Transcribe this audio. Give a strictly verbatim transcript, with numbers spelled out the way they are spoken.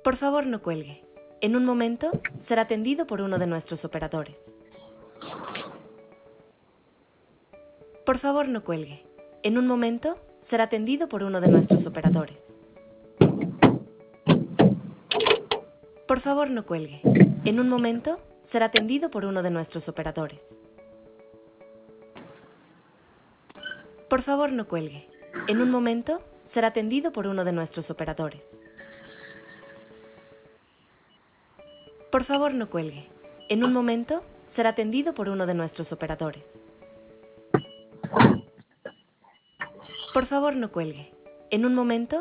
Por favor, no cuelgue. En un momento será atendido por uno de nuestros operadores. Por favor, no cuelgue. En un momento será atendido por uno de nuestros operadores. Por favor, no cuelgue. En un momento será atendido por uno de nuestros operadores. Por favor, no cuelgue. En un momento será atendido por uno de nuestros operadores. Por favor, no cuelgue. En un momento será atendido por uno de nuestros operadores. Por favor, no cuelgue. En un momento